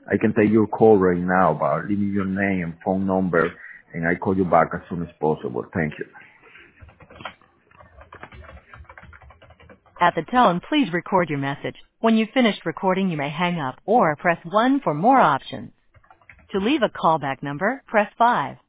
I can take your call right now, but leave me your name and phone number, and I call you back as soon as possible. Thank you. At the tone, please record your message. When you've finished recording, you may hang up or press 1 for more options. To leave a callback number, press 5.